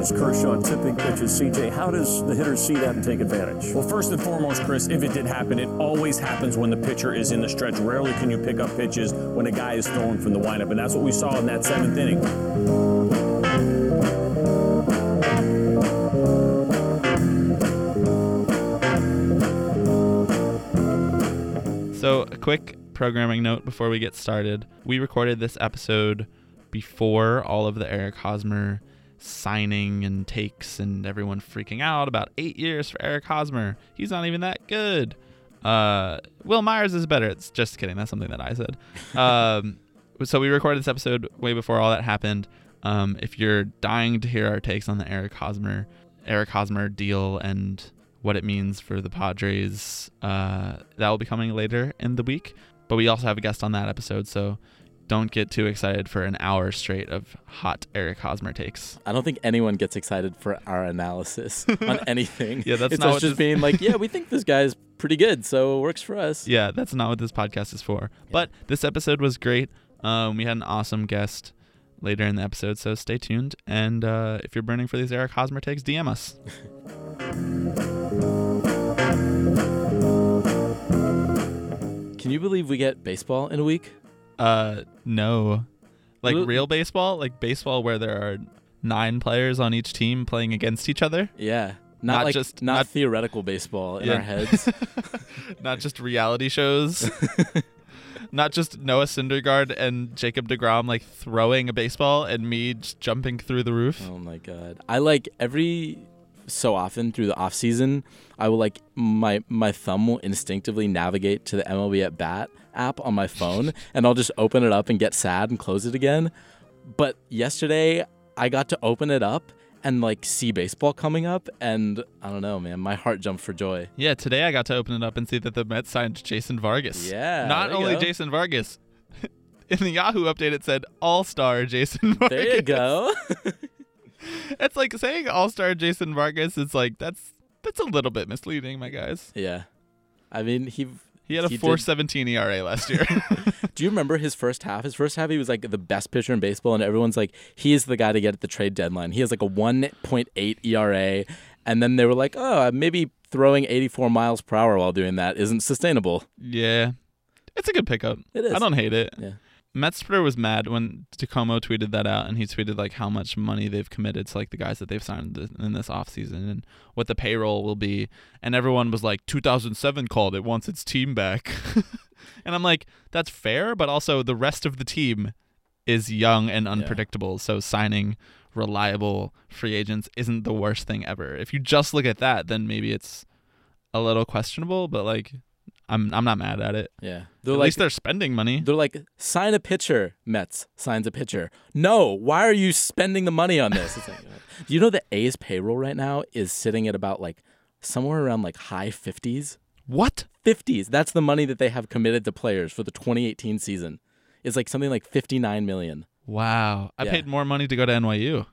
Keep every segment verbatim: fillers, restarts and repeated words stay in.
As Kershaw tipping pitches, C J, how does the hitter see that and take advantage? Well, first and foremost, Chris, if it did happen, it always happens when the pitcher is in the stretch. Rarely can you pick up pitches when a guy is throwing from the windup, and that's what we saw in that seventh inning. So, a quick programming note before we get started. We recorded this episode before all of the Eric Hosmer signing and takes and everyone freaking out about eight years for Eric Hosmer. He's not even that good. Uh, Will Myers is better. It's just kidding. That's something that I said. Um, so we recorded this episode way before all that happened. Um, if you're dying to hear our takes on the Eric Hosmer, Eric Hosmer deal and what it means for the Padres, uh, that will be coming later in the week. But we also have a guest on that episode, so don't get too excited for an hour straight of hot Eric Hosmer takes. I don't think anyone gets excited for our analysis on anything. Yeah, that's it's not us what just this... being like, yeah, we think this guy's pretty good, so it works for us. Yeah, that's not what this podcast is for. Yeah. But this episode was great. Um, we had an awesome guest later in the episode, so stay tuned. And uh, if you're burning for these Eric Hosmer takes, D M us. Can you believe we get baseball in a week? Uh, no. Like Ooh. Real baseball? Like baseball where there are nine players on each team playing against each other? Yeah. Not, Not like just not, not theoretical baseball in yeah. our heads. Not just reality shows. Not just Noah Syndergaard and Jacob deGrom like throwing a baseball and me just jumping through the roof. Oh my god. I like every so often through the off season, I will like my my thumb will instinctively navigate to the M L B at Bat app on my phone and I'll just open it up and get sad and close it again. But yesterday I got to open it up and like see baseball coming up, and I don't know, man, my heart jumped for joy. Yeah, today I got to open it up and see that the Mets signed Jason Vargas. Yeah. Not there you only go. Jason Vargas. In the Yahoo update it said All-Star Jason Vargas. There you go. It's like saying All-Star Jason Vargas is like that's that's a little bit misleading, my guys. Yeah. I mean, he He had a he four did- seventeen E R A last year. Do you remember his first half? His first half, he was like the best pitcher in baseball, and everyone's like, he is the guy to get at the trade deadline. He has like a one point eight E R A, and then they were like, oh, maybe throwing eighty-four miles per hour while doing that isn't sustainable. Yeah. It's a good pickup. It is. I don't hate it. Yeah. Metspler was mad when Tacoma tweeted that out, and he tweeted like how much money they've committed to like the guys that they've signed th- in this offseason and what the payroll will be. And everyone was like, two thousand seven called it, wants its team back. And I'm like, that's fair, but also the rest of the team is young and unpredictable. Yeah. So signing reliable free agents isn't the worst thing ever. If you just look at that, then maybe it's a little questionable, but like I'm I'm not mad at it. Yeah. They're at like, least they're spending money. They're like, sign a pitcher. Mets signs a pitcher. No, why are you spending the money on this? It's like, do you know the A's payroll right now is sitting at about like somewhere around like high fifties? What? fifties. That's the money that they have committed to players for the twenty eighteen season. It's like something like fifty-nine million. Wow. I Yeah. paid more money to go to N Y U.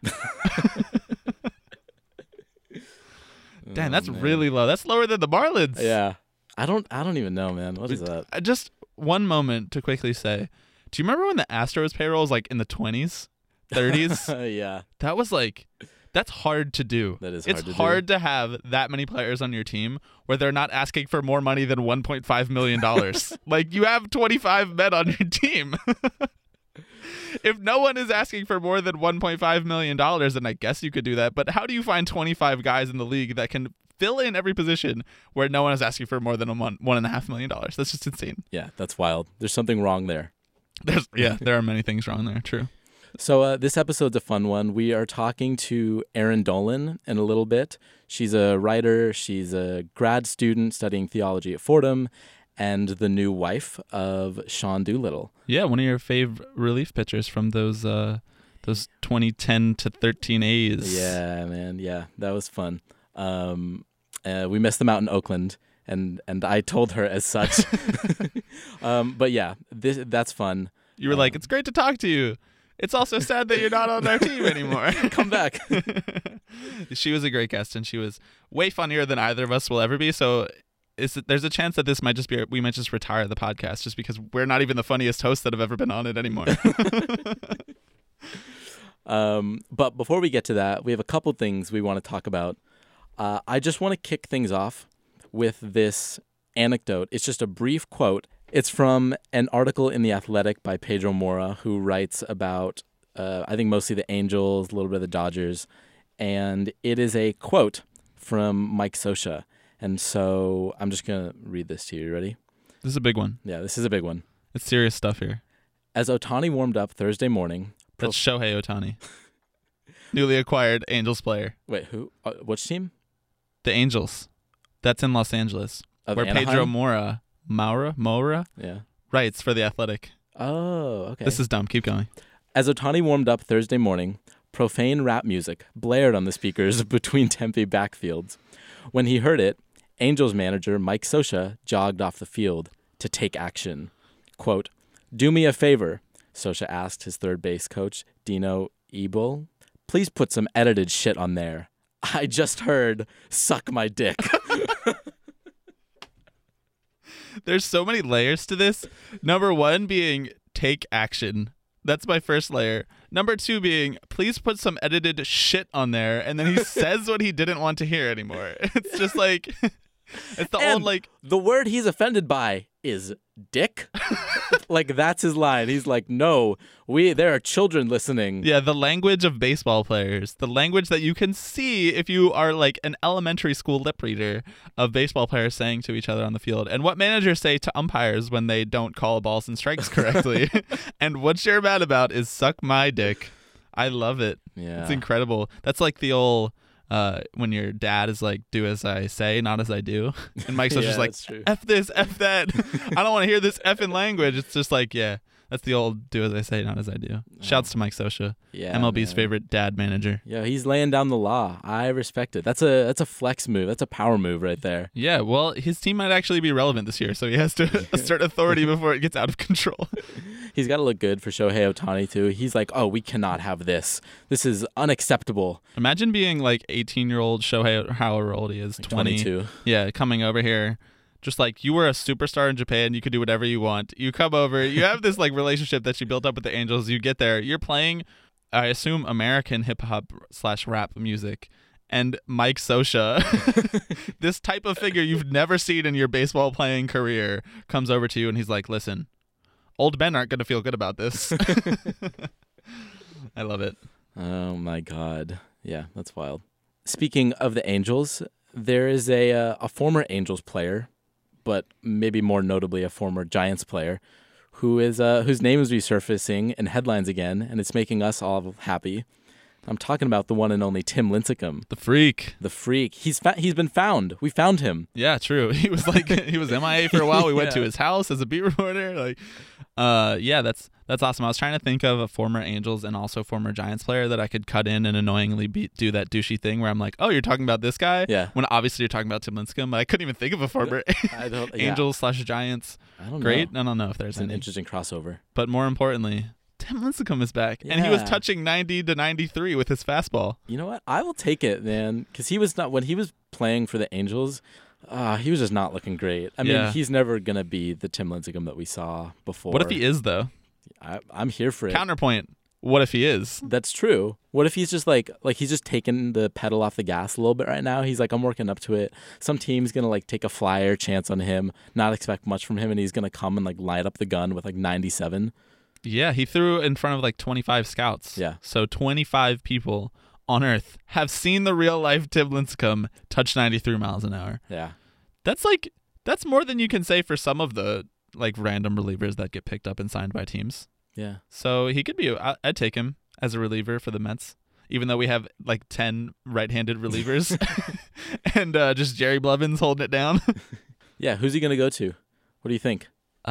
Damn, that's Oh, man. really low. That's lower than the Marlins. Yeah. I don't I don't even know, man. What is that? Uh, Just one moment to quickly say, do you remember when the Astros payroll was like in the twenties, thirties? Yeah. That was like, that's hard to do. That is It's hard to do. hard to have that many players on your team where they're not asking for more money than one point five million dollars. Like, you have twenty-five men on your team. If no one is asking for more than one point five million dollars, then I guess you could do that. But how do you find twenty-five guys in the league that can fill in every position where no one is asking for more than a one, one and a half million dollars? That's just insane. Yeah, that's wild. There's something wrong there. There's, yeah, there are many things wrong there. True. So uh, this episode's a fun one. We are talking to Erin Dolan in a little bit. She's a writer. She's a grad student studying theology at Fordham and the new wife of Sean Doolittle. Yeah, one of your fave relief pitchers from those uh, those twenty ten to thirteen A's. Yeah, man. Yeah, that was fun. Um, uh, we missed them out in Oakland, and, and I told her as such. um, but yeah, this that's fun. You were um, like, it's great to talk to you. It's also sad that you're not on our team anymore. Come back. She was a great guest, and she was way funnier than either of us will ever be. So is it, there's a chance that this might just be, we might just retire the podcast just because we're not even the funniest hosts that have ever been on it anymore. Um, but before we get to that, we have a couple things we want to talk about. Uh, I just want to kick things off with this anecdote. It's just a brief quote. It's from an article in The Athletic by Pedro Mora, who writes about, uh, I think, mostly the Angels, a little bit of the Dodgers. And it is a quote from Mike Scioscia. And so I'm just going to read this to you. You ready? This is a big one. Yeah, this is a big one. It's serious stuff here. As Ohtani warmed up Thursday morning... That's Shohei Ohtani. Newly acquired Angels player. Wait, who? Uh, which team? The Angels. That's in Los Angeles. Of where Anaheim? Pedro Mora, Maura, Mora Yeah. writes for The Athletic. Oh, okay. This is dumb. Keep going. As Ohtani warmed up Thursday morning, profane rap music blared on the speakers between Tempe backfields. When he heard it, Angels manager Mike Scioscia jogged off the field to take action. Quote, "Do me a favor," Scioscia asked his third base coach, Dino Ebel. "Please put some edited shit on there. I just heard, suck my dick." There's so many layers to this. Number one being take action. That's my first layer. Number two being, please put some edited shit on there. And then he says what he didn't want to hear anymore. It's just like, it's the And old like. the word he's offended by is dick. Like, that's his line. He's like, no, we there are children listening. Yeah, the language of baseball players. The language that you can see if you are like an elementary school lip reader of baseball players saying to each other on the field. And what managers say to umpires when they don't call balls and strikes correctly. And what you're mad about is suck my dick. I love it. Yeah. It's incredible. That's like the old uh, when your dad is like, do as I say, not as I do. And Mike's Yeah, just like, that's true. F this, F that. I don't want to hear this effing language. It's just like, yeah, that's the old do as I say, not as I do. Shouts to Mike Scioscia, Yeah, M L B's man. favorite dad manager. Yeah, he's laying down the law. I respect it. That's a that's a flex move. That's a power move right there. Yeah, well, his team might actually be relevant this year, so he has to assert authority before it gets out of control. He's got to look good for Shohei Ohtani too. He's like, oh, we cannot have this. This is unacceptable. Imagine being like eighteen-year-old Shohei, however old he is, Like twenty. twenty-two. Yeah, coming over here. Just like you were a superstar in Japan, you could do whatever you want. You come over, you have this like relationship that you built up with the Angels. You get there, you're playing, I assume, American hip hop slash rap music. And Mike Scioscia, this type of figure you've never seen in your baseball playing career, comes over to you and he's like, listen, old men aren't going to feel good about this. I love it. Oh my God. Yeah, that's wild. Speaking of the Angels, there is a uh, a former Angels player, but maybe more notably a former Giants player, who is uh, whose name is resurfacing in headlines again, and it's making us all happy. I'm talking about the one and only Tim Lincecum, The freak. the freak. He's fa- he's been found. We found him. Yeah, true. He was like he was M I A for a while. We went to Yeah. his house as a beat reporter. Like, uh, yeah, that's that's awesome. I was trying to think of a former Angels and also former Giants player that I could cut in and annoyingly beat, do that douchey thing where I'm like, oh, you're talking about this guy? Yeah. When obviously you're talking about Tim Lincecum, but I couldn't even think of a former I don't. yeah. Angels slash Giants. I don't Great. know. I don't know if there's It's an any. interesting crossover. But more importantly, Tim Lincecum is back, and he was Yeah. touching ninety to ninety-three with his fastball. You know what? I will take it, man, because he was not when he was playing for the Angels. Uh, he was just not looking great. I mean, Yeah. he's never gonna be the Tim Lincecum that we saw before. What if he is though? I, I'm here for it. Counterpoint. What if he is? That's true. What if he's just like like he's just taking the pedal off the gas a little bit right now? He's like, I'm working up to it. Some team's gonna like take a flyer chance on him, not expect much from him, and he's gonna come and like light up the gun with like ninety-seven. Yeah, he threw in front of like twenty-five scouts. Yeah. So twenty-five people on Earth have seen the real life Tim Lincecum touch ninety-three miles an hour. Yeah. That's like that's more than you can say for some of the like random relievers that get picked up and signed by teams. Yeah. So he could be. I- I'd take him as a reliever for the Mets, even though we have like ten right-handed relievers, and uh, just Jerry Blevins holding it down. Yeah. Who's he gonna go to? What do you think?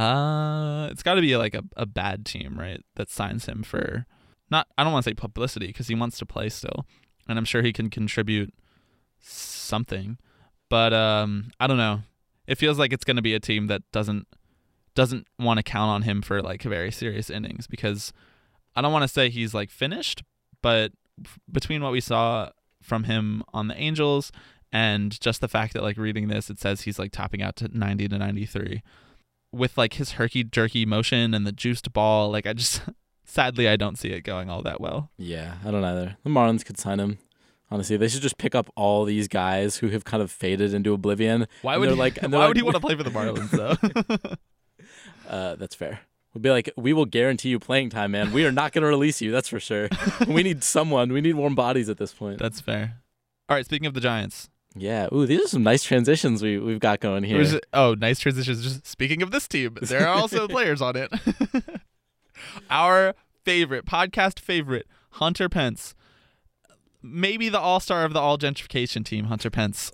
Uh, it's got to be like a, a bad team, right? That signs him for not. I don't want to say publicity because he wants to play still, and I'm sure he can contribute something. But um, I don't know. It feels like it's going to be a team that doesn't doesn't want to count on him for like very serious innings because I don't want to say he's like finished, but f- between what we saw from him on the Angels and just the fact that like reading this, it says he's like topping out to ninety to ninety-three with like his herky jerky motion and the juiced ball. Like I just sadly, I don't see it going all that well. Yeah, I don't either. The Marlins could sign him. Honestly, they should just pick up all these guys who have kind of faded into oblivion. Why and would they're he, like? And why they're would he like, want to play for the Marlins though? uh, that's fair. We'll be like, we will guarantee you playing time, man. We are not going to release you. That's for sure. We need someone. We need warm bodies at this point. That's fair. All right, speaking of the Giants. Yeah. Ooh, these are some nice transitions we we've got going here. Just, oh, nice transitions. Just speaking of this team, there are also players on it. Our favorite, podcast favorite, Hunter Pence. Maybe the all-star of the all gentrification team, Hunter Pence.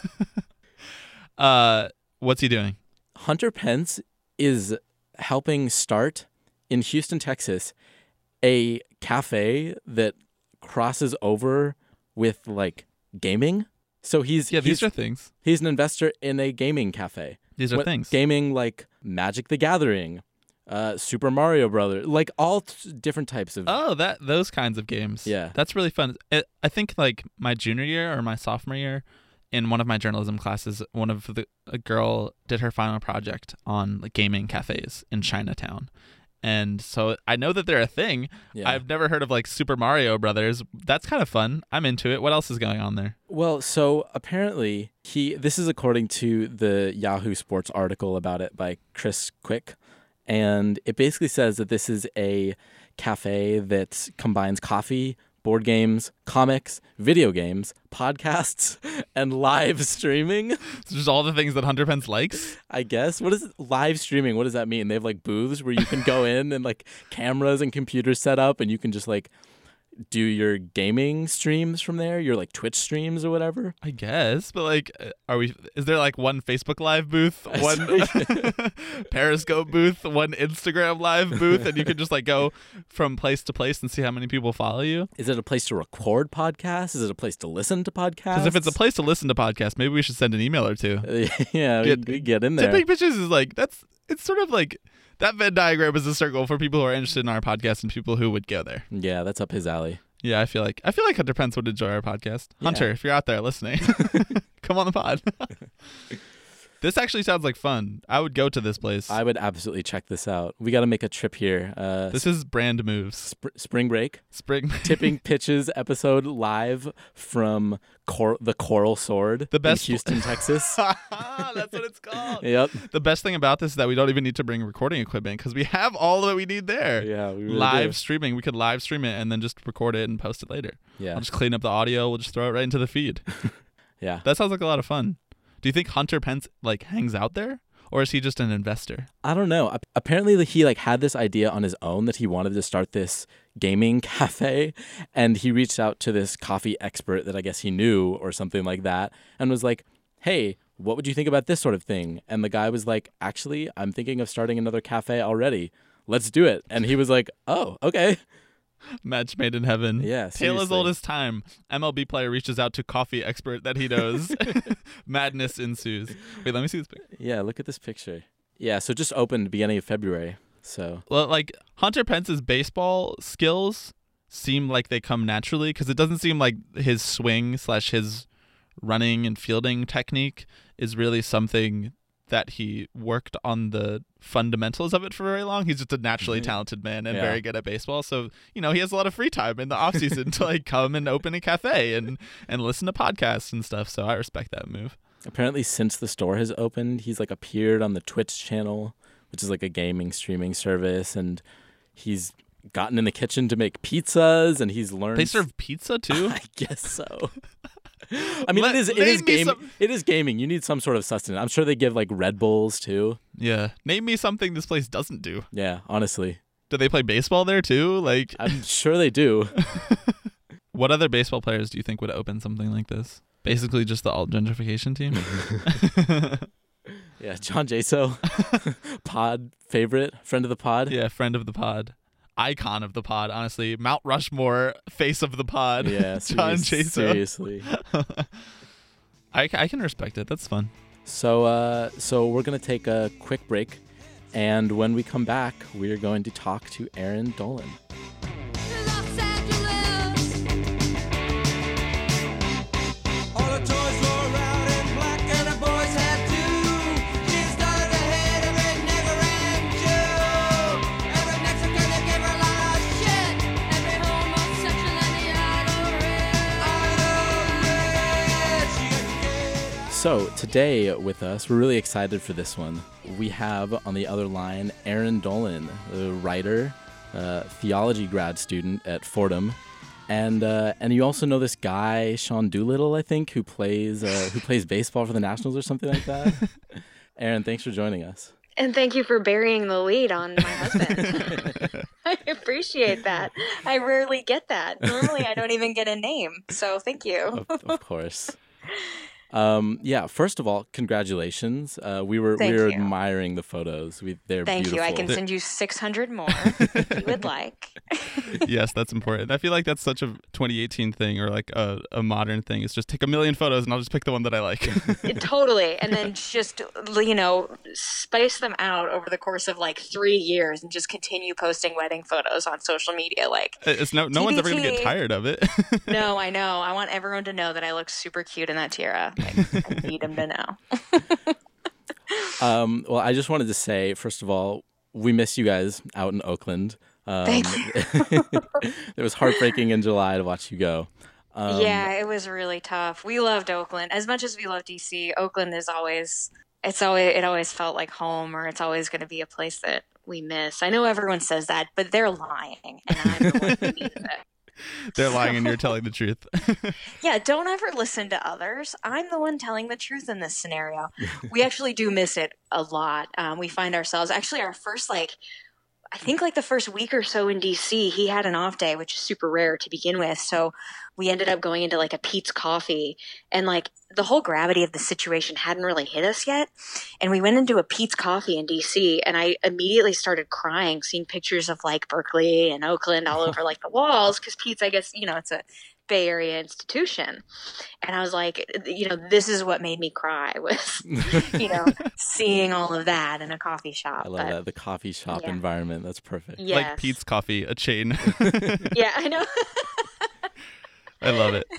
uh, what's he doing? Hunter Pence is helping start in Houston, Texas, a cafe that crosses over with like gaming. So he's Yeah, these he's, are things. he's an investor in a gaming cafe. These are What- things. Gaming like Magic the Gathering, uh, Super Mario Brothers, like all t- different types of. Oh, that those kinds of games. Yeah. That's really fun. It, I think like my junior year or my sophomore year, in one of my journalism classes, one of the a girl did her final project on like gaming cafes in Chinatown. And so I know that they're a thing. Yeah. I've never heard of like Super Mario Brothers. That's kind of fun. I'm into it. What else is going on there? Well, so apparently he this is according to the Yahoo Sports article about it by Chris Quick, and it basically says that this is a cafe that combines coffee, board games, comics, video games, podcasts, and live streaming. It's just all the things that Hunter Pence likes. I guess. What is it? Live streaming? What does that mean? They have like booths where you can go in and like cameras and computers set up, and you can just like do your gaming streams from there, your like Twitch streams or whatever. I guess, but like, uh, are we? Is there like one Facebook Live booth, one Periscope booth, one Instagram Live booth, and you can just like go from place to place and see how many people follow you? Is it a place to record podcasts? Is it a place to listen to podcasts? Because if it's a place to listen to podcasts, maybe we should send an email or two. yeah, Get- we, we get in there. Tipping Pitches is like that's. It's sort of like that Venn diagram is a circle for people who are interested in our podcast and people who would go there. Yeah, that's up his alley. Yeah, I feel like I feel like Hunter Pence would enjoy our podcast. Yeah. Hunter, if you're out there listening, come on the pod. This actually sounds like fun. I would go to this place. I would absolutely check this out. We got to make a trip here. Uh, This is brand moves. sp- spring break, Spring Tipping Pitches episode live from Cor- the Coral Sword, The best- in Houston, Texas. That's what it's called. Yep. The best thing about this is that we don't even need to bring recording equipment because we have all that we need there. Yeah, we really live do. streaming. We could live stream it and then just record it and post it later. Yeah, I'll just clean up the audio. We'll just throw it right into the feed. yeah. That sounds like a lot of fun. Do you think Hunter Pence like hangs out there, or is he just an investor? I don't know. Ap- Apparently, he like had this idea on his own that he wanted to start this gaming cafe, and he reached out to this coffee expert that I guess he knew or something like that, and was like, "Hey, what would you think about this sort of thing?" And the guy was like, "Actually, I'm thinking of starting another cafe already. Let's do it." And he was like, "Oh, okay." Match made in heaven. Yeah, Tale as seriously. old as time. M L B player reaches out to coffee expert that he knows. Madness ensues. Wait, let me see this picture. Yeah, look at this picture. Yeah, so it just opened beginning of February. So Well, like Hunter Pence's baseball skills seem like they come naturally because it doesn't seem like his swing slash his running and fielding technique is really something that he worked on the fundamentals of it for very long. He's just a naturally talented man and Yeah. very good at baseball. So, you know, he has a lot of free time in the off season to like come and open a cafe and, and listen to podcasts and stuff. So I respect that move. apparently, since the store has opened, he's like appeared on the Twitch channel, which is like a gaming streaming service, and he's gotten in the kitchen to make pizzas, and he's learned. They serve pizza too? I guess so. I mean, Let- it is it name is me game. some- It is gaming. You need some sort of sustenance. I'm sure they give like Red Bulls too. Yeah. Name me something this place doesn't do. Yeah, honestly, Do they play baseball there too? Like, I'm sure they do. what other baseball players do you think would open something like this? Basically, just the alt gentrification team. Yeah, John Jaso, pod favorite, friend of the pod. Yeah, friend of the pod, icon of the pod. Honestly, Mount Rushmore, face of the pod. Yeah, John serious- Jaso. seriously. I, I can respect it. That's fun. So, uh, so we're gonna take a quick break, and when we come back, we are going to talk to Aaron Dolan. Los Angeles. All the toys were out in black and the boys had two. She started ahead of a never-end Jew. Every Mexican they gave her a lot of So today with us, we're really excited for this one. We have on the other line Aaron Dolan, a writer, uh, theology grad student at Fordham, and uh, and you also know this guy Sean Doolittle, I think, who plays uh, who plays baseball for the Nationals or something like that. Aaron, thanks for joining us. And thank you for burying the lead on my husband. I appreciate that. I rarely get that. Normally, I don't even get a name. So thank you. Of, of course. Um, yeah. First of all, congratulations. Uh, we were Thank we were you. admiring the photos. We they're Thank beautiful. you. I can send you six hundred more if you would like. Yes, that's important. I feel like that's such a twenty eighteen thing, or like a, a modern thing. It's just take a million photos and I'll just pick the one that I like. Totally. And then just, you know, space them out over the course of like three years and just continue posting wedding photos on social media. Like, It's no no one's ever gonna get T B T. tired of it. no, I know. I want everyone to know that I look super cute in that tiara. Like, I need them to know. Um, well, I just wanted to say, first of all, we miss you guys out in Oakland. Um, Thank you. It was heartbreaking in July to watch you go. Um, yeah, it was really tough. We loved Oakland as much as we love D C. Oakland is always it's always it always felt like home, or it's always going to be a place that we miss. I know everyone says that, but they're lying, and I'm the one who means it. They're lying and you're telling the truth. Yeah, don't ever listen to others. I'm the one telling the truth in this scenario. We actually do miss it a lot. Um, we find ourselves actually our first like. I think like the first week or so in D C, he had an off day, which is super rare to begin with. So we ended up going into like a Pete's Coffee, and like the whole gravity of the situation hadn't really hit us yet. And we went into a Pete's Coffee in D C, and I immediately started crying, seeing pictures of like Berkeley and Oakland all over like the walls. Cause Pete's, I guess, you know, it's a Bay Area institution. And I was like, you know, this is what made me cry was, you know, seeing all of that in a coffee shop. I love But- that, the coffee shop yeah. environment. That's perfect. Yes. Like Pete's Coffee, a chain. Yeah, I know. I love it.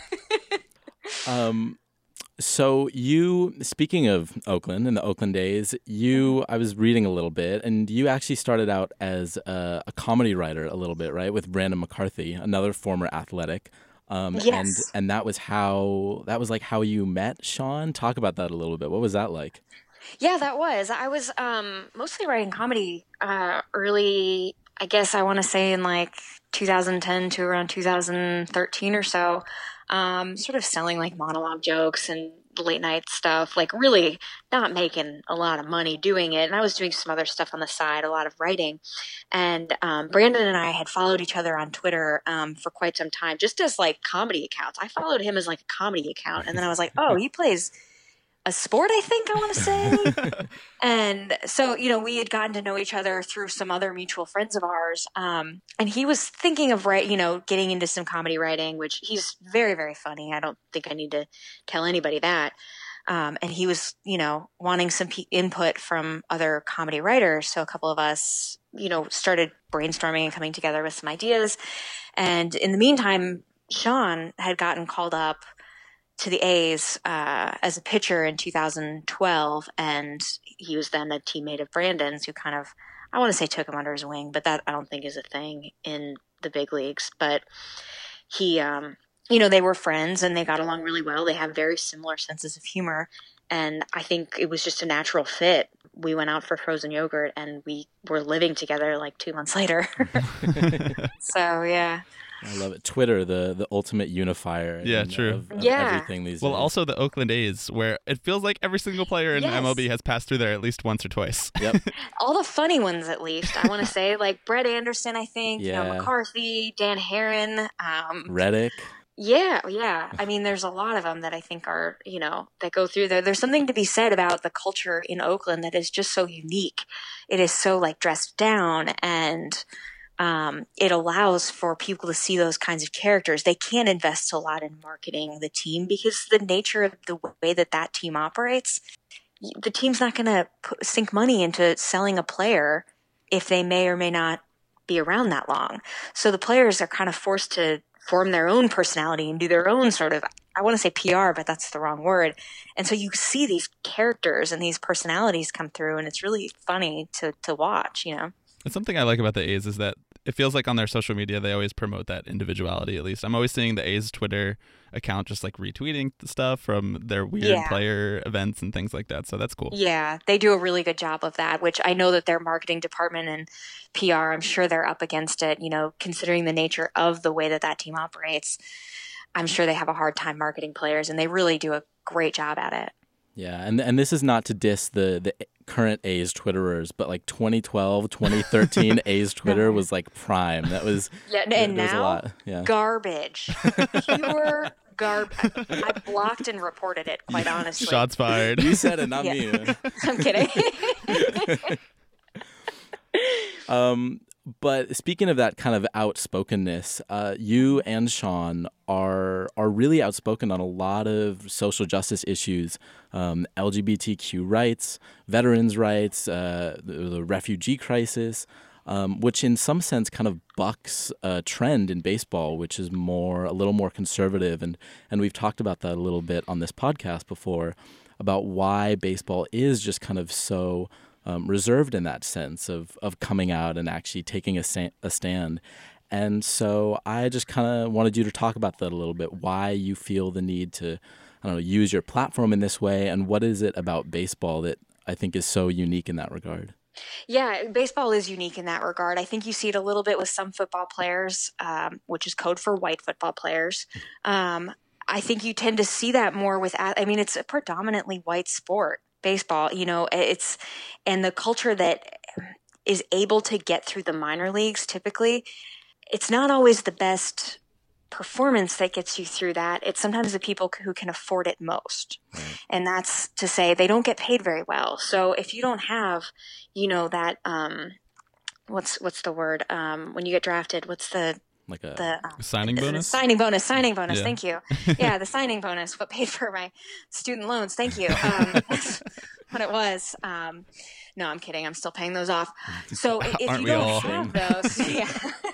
Um, so you, speaking of Oakland and the Oakland days, you, I was reading a little bit, and you actually started out as a, a comedy writer a little bit, right? With Brandon McCarthy, another former athletic. Um, Yes. and, and that was how, that was like how you met Sean. Talk about that a little bit. What was that like? Yeah, that was. I was um, mostly writing comedy uh, early, I guess I want to say in like two thousand ten to around two thousand thirteen or so, um, sort of selling like monologue jokes and late night stuff, like really not making a lot of money doing it. And I was doing some other stuff on the side, a lot of writing. And um, Brandon and I had followed each other on Twitter um, for quite some time, just as like comedy accounts. I followed him as like a comedy account. And then I was like, oh, he plays a sport, I think I want to say. And so, you know, we had gotten to know each other through some other mutual friends of ours. Um, and he was thinking of, write, you know, getting into some comedy writing, which he's very, very funny. I don't think I need to tell anybody that. Um, and he was, you know, wanting some p- input from other comedy writers. So a couple of us, you know, started brainstorming and coming together with some ideas. And in the meantime, Sean had gotten called up to the A's uh, as a pitcher in two thousand twelve, and he was then a teammate of Brandon's, who kind of, I want to say, took him under his wing, but that I don't think is a thing in the big leagues. But he, um, you know, they were friends and they got along really well. They have very similar senses of humor, and I think it was just a natural fit. We went out for frozen yogurt, and we were living together like two months later. So yeah. I love it. Twitter, the the ultimate unifier. Yeah, and true. Of, of Yeah. everything these Well, days. also the Oakland A's, where it feels like every single player in Yes. M L B has passed through there at least once or twice. Yep. All the funny ones, at least, I want to say, like Brett Anderson, I think, you know, Yeah. McCarthy, Dan Heron. Um, Reddick. yeah, yeah. I mean, there's a lot of them that I think are, you know, that go through there. There's something to be said about the culture in Oakland that is just so unique. It is so like dressed down, and um, it allows for people to see those kinds of characters. They can't invest a lot in marketing the team because the nature of the way that that team operates, the team's not going to sink money into selling a player if they may or may not be around that long. So the players are kind of forced to form their own personality and do their own sort of, I want to say P R, but that's the wrong word. And so you see these characters and these personalities come through, and it's really funny to, to watch, you know? And something I like about the A's is that it feels like on their social media they always promote that individuality. At least I'm always seeing the A's Twitter account just like retweeting stuff from their weird Yeah. player events and things like that. So that's cool. Yeah, they do a really good job of that, which I know that their marketing department and P R, I'm sure they're up against it, you know, considering the nature of the way that that team operates. I'm sure they have a hard time marketing players, and they really do a great job at it. Yeah, and and this is not to diss the, the current A's Twitterers, but like twenty twelve, twenty thirteen A's Twitter was like prime. That was Yeah, there- and there was a now lot. Yeah. garbage, pure garbage. I blocked and reported it, quite honestly. Shots fired. You said it, not Yeah. me. I'm kidding. Um, but speaking of that kind of outspokenness, uh, you and Sean are are really outspoken on a lot of social justice issues, um, L G B T Q rights, veterans' rights, uh, the, the refugee crisis, um, which in some sense kind of bucks a trend in baseball, which is more a little more conservative, and and we've talked about that a little bit on this podcast before, about why baseball is just kind of so Um, reserved in that sense of of coming out and actually taking a, sta- a stand. And so I just kind of wanted you to talk about that a little bit, why you feel the need to, I don't know, use your platform in this way, and what is it about baseball that I think is so unique in that regard? Yeah, baseball is unique in that regard. I think you see it a little bit with some football players, um, which is code for white football players. Um, I think you tend to see that more with, ath- I mean, it's a predominantly white sport. Baseball, you know, it's, and the culture that is able to get through the minor leagues, typically, it's not always the best performance that gets you through that. It's sometimes the people who can afford it most. Right. And that's to say they don't get paid very well. So if you don't have, you know, that, um, what's, what's the word? Um, when you get drafted, what's the, Like a the, um, Signing the bonus? signing bonus, signing bonus. Yeah. Thank you. Yeah, the signing bonus. What paid for my student loans? Thank you. Um, that's what it was. Um, no, I'm kidding. I'm still paying those off. So i- if Aren't you we don't all? have those, yeah.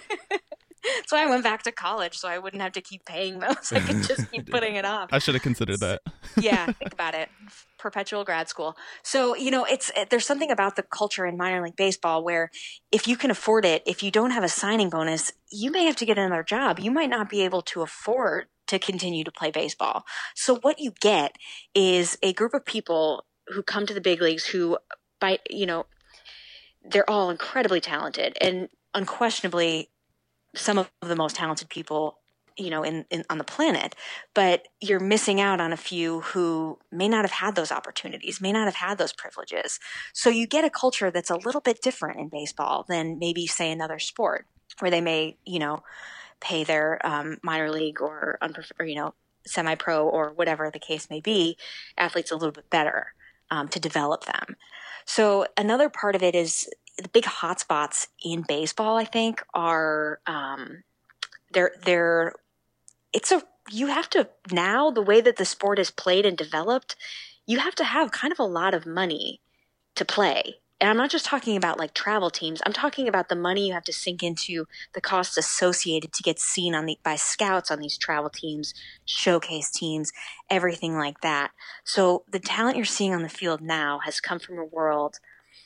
That's why I went back to college, so I wouldn't have to keep paying those. I could just keep putting it off. I should have considered that. Yeah, think about it. Perpetual grad school. So, you know, it's there's something about the culture in minor league baseball where if you can afford it, if you don't have a signing bonus, you may have to get another job. You might not be able to afford to continue to play baseball. So what you get is a group of people who come to the big leagues who, by, you know, they're all incredibly talented and unquestionably some of the most talented people, you know, in, in on the planet, but you're missing out on a few who may not have had those opportunities, may not have had those privileges. So you get a culture that's a little bit different in baseball than maybe say another sport where they may, you know, pay their um, minor league or, unprof- or, you know, semi-pro or whatever the case may be, athletes a little bit better um, to develop them. So another part of it is the big hotspots in baseball, I think, are um, they're they're it's a you have to now the way that the sport is played and developed, you have to have kind of a lot of money to play. And I'm not just talking about like travel teams. I'm talking about the money you have to sink into the costs associated to get seen on the by scouts on these travel teams, showcase teams, everything like that. So the talent you're seeing on the field now has come from a world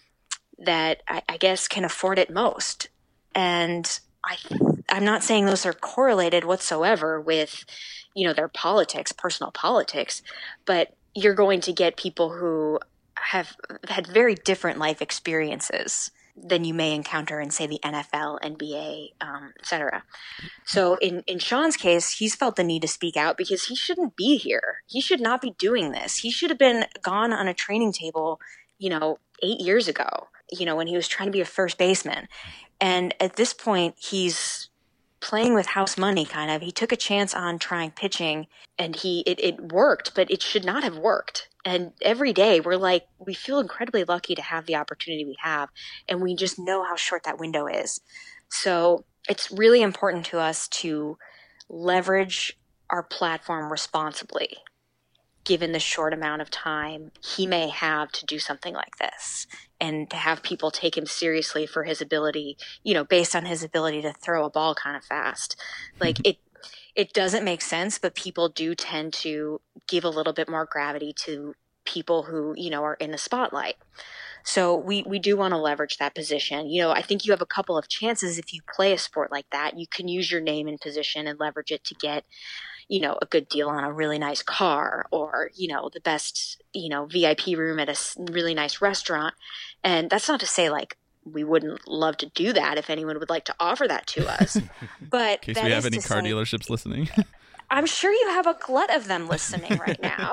that I, I guess can afford it most. And I, I'm not saying those are correlated whatsoever with, you know, their politics, personal politics, but you're going to get people who have had very different life experiences than you may encounter in, say, the N F L, N B A, um, et cetera. So in, in Sean's case, he's felt the need to speak out because he shouldn't be here. He should not be doing this. He should have been gone on a training table, you know, eight years ago, you know, when he was trying to be a first baseman. And at this point, he's playing with house money, kind of. He took a chance on trying pitching, and he it, it worked, but it should not have worked. And every day, we're like, we feel incredibly lucky to have the opportunity we have, and we just know how short that window is. So it's really important to us to leverage our platform responsibly, given the short amount of time he may have to do something like this, and to have people take him seriously for his ability, you know, based on his ability to throw a ball kind of fast. Like it, it doesn't make sense, but people do tend to give a little bit more gravity to people who, you know, are in the spotlight. So we, we do want to leverage that position. You know, I think you have a couple of chances if you play a sport like that. You can use your name and position and leverage it to get, you know, a good deal on a really nice car, or, you know, the best, you know, V I P room at a s- really nice restaurant. And that's not to say like we wouldn't love to do that if anyone would like to offer that to us. But In case that we have is any to car say- dealerships listening. I'm sure you have a glut of them listening right now.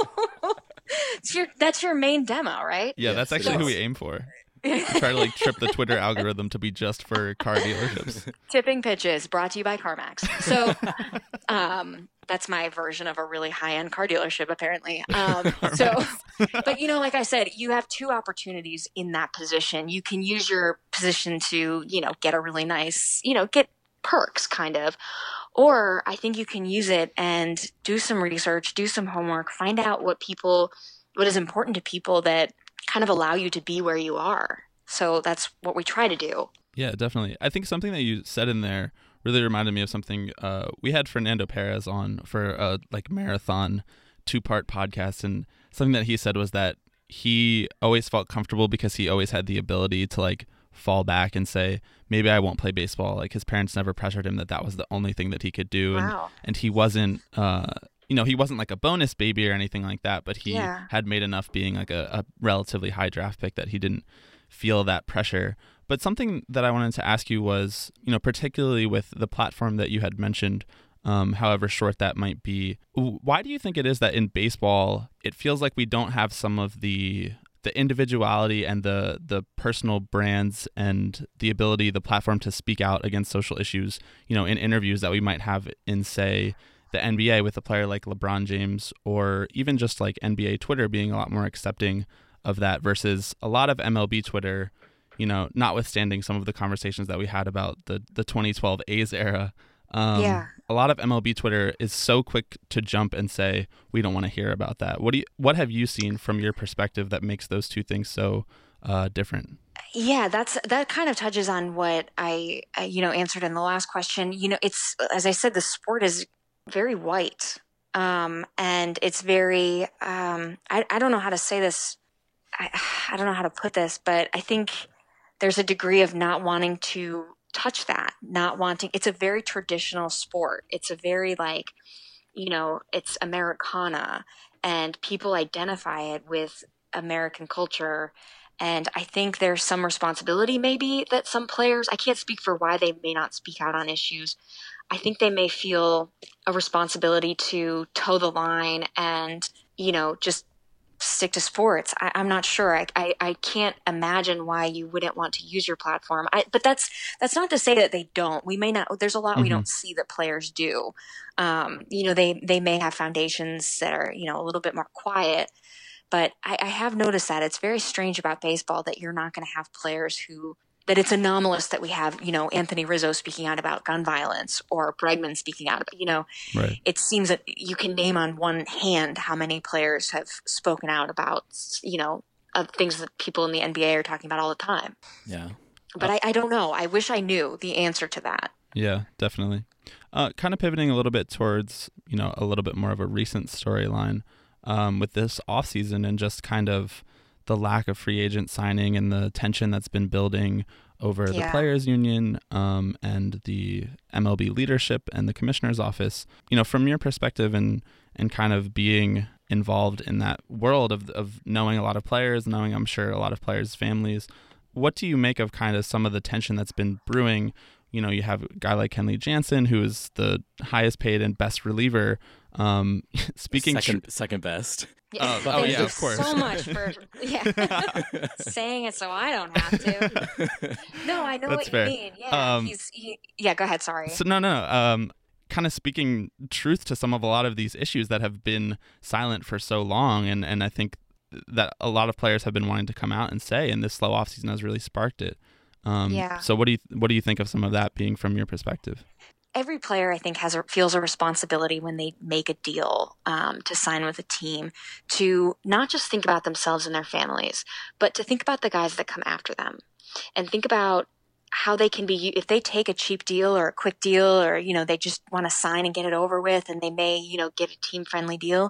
It's your, that's your main demo, right? Yeah, Yes, that's it actually who is. we aim for. Try to like trip the Twitter algorithm to be just for car dealerships. Tipping Pitches, brought to you by CarMax. So um, that's my version of a really high-end car dealership, apparently. Um, so, but you know, like I said, you have two opportunities in that position. You can use your position to, you know, get a really nice, you know, get perks, kind of. Or I think you can use it and do some research, do some homework, find out what people, what is important to people that kind of allow you to be where you are. So that's what we try to do. Yeah, definitely. I think something that you said in there really reminded me of something. Uh, we had Fernando Perez on for a like marathon two-part podcast, and something that he said was that he always felt comfortable because he always had the ability to like fall back and say, maybe I won't play baseball. Like his parents never pressured him that that was the only thing that he could do. Wow. And, and he wasn't, uh, you know, he wasn't like a bonus baby or anything like that, but he Yeah. had made enough being like a, a relatively high draft pick that he didn't feel that pressure. But something that I wanted to ask you was, you know, particularly with the platform that you had mentioned, um, however short that might be, why do you think it is that in baseball, it feels like we don't have some of the the individuality and the the personal brands and the ability, the platform to speak out against social issues, you know, in interviews that we might have in, say, the N B A with a player like LeBron James, or even just like N B A Twitter being a lot more accepting of that versus a lot of M L B Twitter, you know, notwithstanding some of the conversations that we had about the, the twenty twelve A's era. Um, Yeah. A lot of M L B Twitter is so quick to jump and say, we don't want to hear about that. What do you, what have you seen from your perspective that makes those two things so uh, different? Yeah, that's that kind of touches on what I, I, you know, answered in the last question. You know, it's, as I said, the sport is very white, um, and it's very. Um, I I don't know how to say this. I I don't know how to put this, but I think there's a degree of not wanting to touch that, not wanting. It's a very traditional sport. It's a very like, you know, it's Americana, and people identify it with American culture. And I think there's some responsibility maybe that some players, I can't speak for why they may not speak out on issues. I think they may feel a responsibility to toe the line and, you know, just stick to sports. I, I'm not sure. I, I, I can't imagine why you wouldn't want to use your platform. I, but that's that's not to say that they don't. We may not. There's a lot we don't see that players do. Um, you know, they they may have foundations that are, you know, a little bit more quiet. But I, I have noticed that it's very strange about baseball that you're not going to have players who, that it's anomalous that we have, you know, Anthony Rizzo speaking out about gun violence or Bregman speaking out about, you know, Right. it seems that you can name on one hand how many players have spoken out about, you know, of things that people in the N B A are talking about all the time. Yeah. But I, I don't know. I wish I knew the answer to that. Yeah, definitely. Uh, kind of pivoting a little bit towards, you know, a little bit more of a recent storyline um, with this offseason and just kind of the lack of free agent signing and the tension that's been building over the Yeah. players union um, and the M L B leadership and the commissioner's office. You know, from your perspective and and kind of being involved in that world of of knowing a lot of players, knowing I'm sure a lot of players' families, what do you make of kind of some of the tension that's been brewing? You know, you have a guy like Kenley Jansen, who is the highest paid and best reliever. Um, speaking second, second best. Yeah, Oh, oh, thank yeah, you of course. so much for yeah saying it so I don't have to. No, I know That's what fair. you mean. Yeah, Um, he's he, yeah. Go ahead. Sorry. So no, no. Um, kind of speaking truth to some of a lot of these issues that have been silent for so long, and and I think that a lot of players have been wanting to come out and say, and this slow offseason has really sparked it. Um, Yeah. So what do you what do you think of some of that being from your perspective? Every player, I think, has a, feels a responsibility when they make a deal um, to sign with a team to not just think about themselves and their families, but to think about the guys that come after them, and think about how they can be, if they take a cheap deal or a quick deal, or, you know, they just want to sign and get it over with, and they may, you know, get a team friendly deal.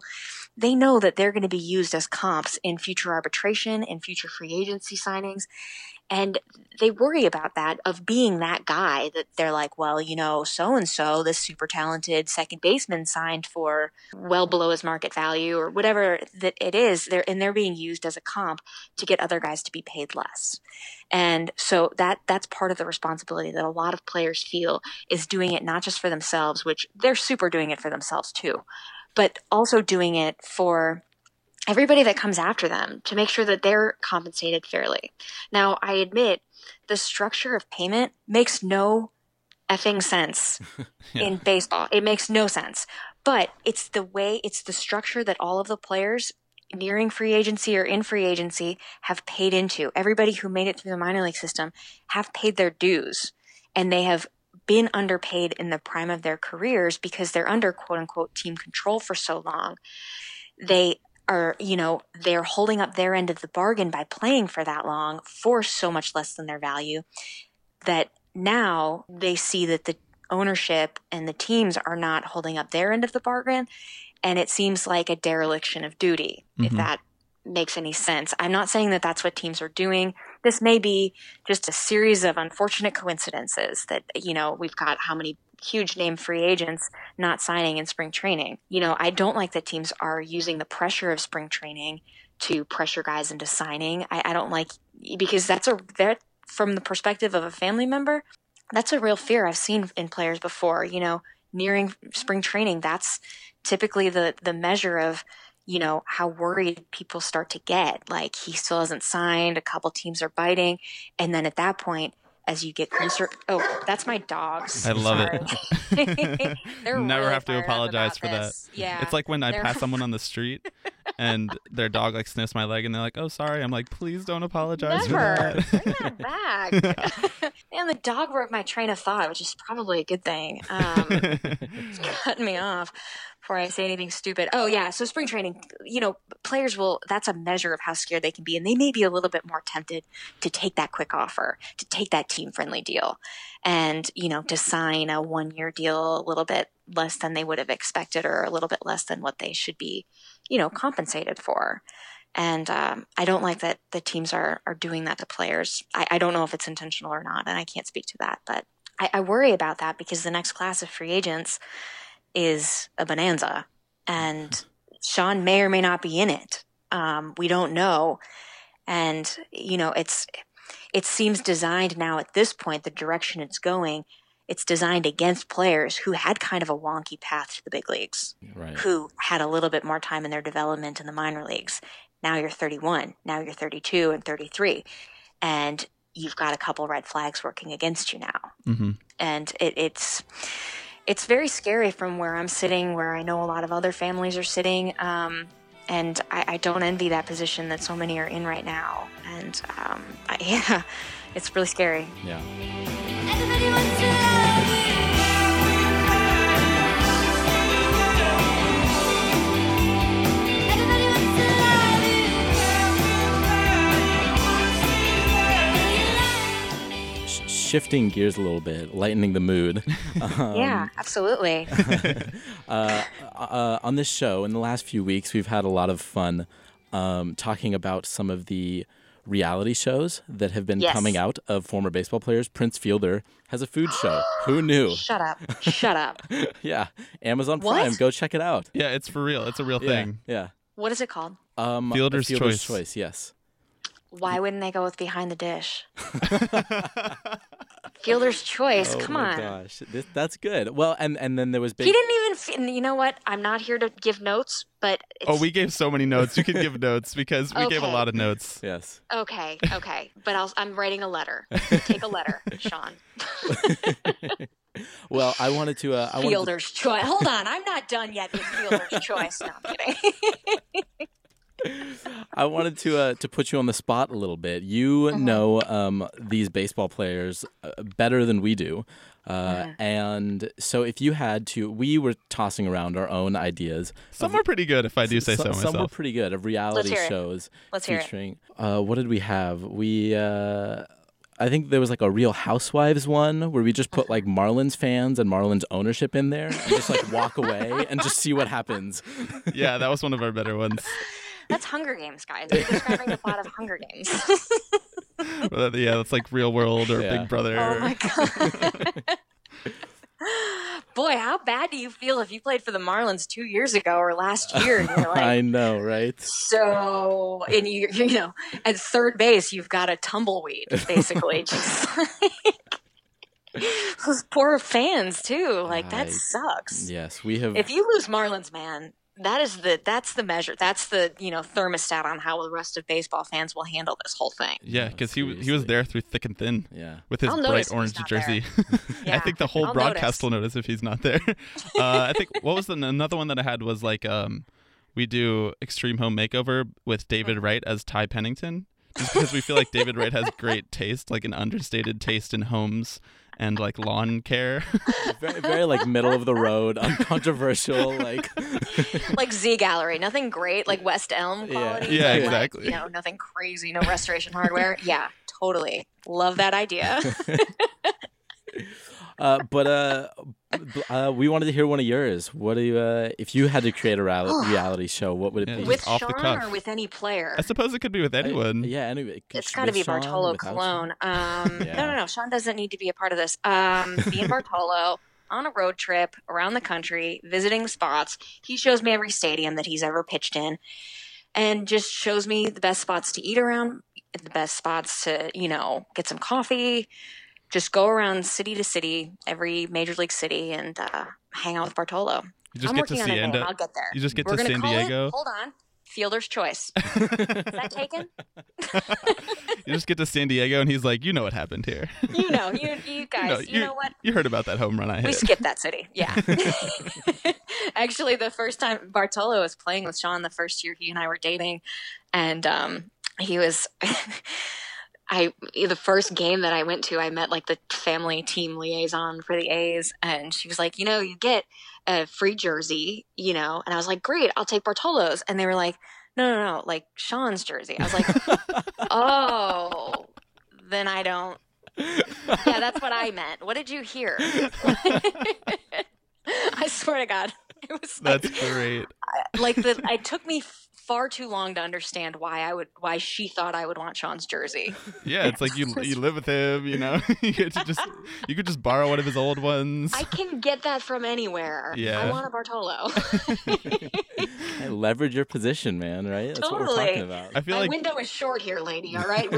they know that they're going to be used as comps in future arbitration, in future free agency signings. And they worry about that, of being that guy that they're like, well, you know, so-and-so, this super talented second baseman signed for well below his market value or whatever that it is. They're, and they're being used as a comp to get other guys to be paid less. And so that that's part of the responsibility that a lot of players feel, is doing it not just for themselves, which they're super doing it for themselves too, but also doing it for everybody that comes after them, to make sure that they're compensated fairly. Now, I admit the structure of payment makes no effing sense Yeah. in baseball. It makes no sense. But it's the way, it's the structure that all of the players nearing free agency or in free agency have paid into. Everybody who made it through the minor league system have paid their dues, and they have been underpaid in the prime of their careers because they're under quote unquote team control for so long. They are, you know, they're holding up their end of the bargain by playing for that long for so much less than their value, that now they see that the ownership and the teams are not holding up their end of the bargain. And it seems like a dereliction of duty, if Mhm. that makes any sense. I'm not saying that that's what teams are doing. This may be just a series of unfortunate coincidences that, you know, we've got how many huge name free agents not signing in spring training. You know, I don't like that teams are using the pressure of spring training to pressure guys into signing. I, I don't like, because that's a, that from the perspective of a family member, that's a real fear I've seen in players before. You know, nearing spring training, that's typically the, the measure of, you know, how worried people start to get. Like, he still hasn't signed, a couple teams are biting. And then at that point, as you get closer, oh, that's my dogs. I love it. They're Never really have to fired up apologize about for that. this. Yeah. It's like when I They're- pass someone on the street and their dog like sniffs my leg and they're like, "Oh, sorry." I'm like, "Please don't apologize Never. for that." Bring that back. Man, the dog broke my train of thought, which is probably a good thing. Um, it's cutting me off before I say anything stupid. Oh, yeah. So spring training, you know, players will, that's a measure of how scared they can be. And they may be a little bit more tempted to take that quick offer, to take that team friendly deal, and, you know, to sign a one year deal a little bit less than they would have expected, or a little bit less than what they should be, you know, compensated for. And um, I don't like that the teams are, are doing that to players. I, I don't know if it's intentional or not, and I can't speak to that. But I, I worry about that, because the next class of free agents is a bonanza. And Sean may or may not be in it. Um, we don't know. And, you know, it's it seems designed now at this point, the direction it's going, it's designed against players who had kind of a wonky path to the big leagues, Right. who had a little bit more time in their development in the minor leagues. Now you're thirty-one, now you're thirty-two and thirty-three, and you've got a couple red flags working against you now. Mm-hmm. And it, it's it's very scary from where I'm sitting, where I know a lot of other families are sitting, um, and I, I don't envy that position that so many are in right now. And um, I, yeah, it's really scary. Yeah. Everybody wants to love you. Everybody wants to love you. Sh- shifting gears a little bit, lightening the mood. Um, Yeah, absolutely. uh, uh, on this show, in the last few weeks, we've had a lot of fun um, talking about some of the reality shows that have been Yes. coming out of former baseball players. Prince Fielder has a food show. Who knew? Shut up. Shut up. Yeah. Amazon What? Prime. Go check it out. Yeah, it's for real. It's a real Yeah. thing. Yeah. What is it called? Um, Fielder's Fielder's Choice. Choice. Yes. Why wouldn't they go with Behind the Dish? Fielder's Choice. Oh Come my on. gosh, this, that's good. Well, and and then there was big. He didn't even. F- you know what? I'm not here to give notes, but it's, Oh, we gave so many notes. You could give notes because we gave a Okay. lot of notes. Yes. okay. Okay, but I'll, I'm writing a letter. Take a letter, Sean. Well, I wanted to. Uh, I wanted to, Fielder's Choice. Hold on, I'm not done yet with Fielder's Choice. No, I'm kidding. I wanted to uh, to put you on the spot a little bit. You Mm-hmm. know um, these baseball players uh, better than we do, uh, Mm-hmm. and so if you had to, we were tossing around our own ideas. Some were pretty good, if I do say so some, some were myself. pretty good of reality hear it. shows Let's hear it. featuring. Uh, what did we have? We uh, I think there was like a Real Housewives one where we just put like Marlins fans and Marlins ownership in there and just like walk away and just see what happens. Yeah, that was one of our better ones. That's Hunger Games, guys. You're describing the plot of Hunger Games. Well, yeah, that's like Real World or Yeah. Big Brother. Oh my god. Boy, how bad do you feel if you played for the Marlins two years ago or last year? And you're like, I know, right? so, and you, you know, at third base, you've got a tumbleweed, basically. Just like, those poor fans too. Like that I- sucks. Yes, we have. If you lose Marlins, man, that is the that's the measure. That's the you know thermostat on how the rest of baseball fans will handle this whole thing. Yeah, because he, he was Seriously. there through thick and thin Yeah. with his I'll bright notice if orange he's not jersey. Yeah, I think the whole I'll broadcast notice. will notice if he's not there. uh, I think what was the another one that I had was like um, we do Extreme Home Makeover with David Mm-hmm. Wright as Ty Pennington, just because we feel like David Wright has great taste, like an understated taste in homes and like lawn care. Very, very like middle of the road, uncontroversial. Like, Like Z Gallery, nothing great, like West Elm Yeah. quality. Yeah, but, like, exactly. you know, nothing crazy, no restoration hardware. Yeah, totally. Love that idea. uh, but uh, b- uh, we wanted to hear one of yours. What do you, uh, if you had to create a real- reality show, what would it Yeah, be? just With off the Sean cuff. or with any player? I suppose it could be with anyone. Yeah, anyway. It's got to be Bartolo Colon. Um, Yeah. No, no, no. Sean doesn't need to be a part of this. Um, me and Bartolo on a road trip around the country, visiting spots. He shows me every stadium that he's ever pitched in, and just shows me the best spots to eat around, the best spots to you know get some coffee. Just go around city to city, every major league city, and uh, hang out with Bartolo. You just I'm get to working on a name. Sienda. I'll get there. You just get We're to gonna San call it- Diego. hold on. Fielder's choice. Is that taken? You just get to San Diego, and he's like, "You know what happened here. You know, you you guys, No, you know what? You heard about that home run I We hit." skipped that city. Yeah. Actually, the first time Bartolo was playing with Sean, the first year he and I were dating, and um, he was. I the first game that I went to, I met like the family team liaison for the A's, and she was like, you know, you get a free jersey, you know, and I was like, great, I'll take Bartolo's, and they were like, no, no, no, like Sean's jersey. I was like, oh, then I don't. Yeah, that's what I meant. What did you hear? I swear to God, it was like, That's great. like the. It took me far too long to understand why I would, why she thought I would want Sean's jersey. Yeah, it's like you you live with him, you know. You get to just you could just borrow one of his old ones. I can get that from anywhere. Yeah. I want a Bartolo. Hey, leverage your position, man. Right? That's what we're Totally. talking about. I feel My like window is short here, lady. All right.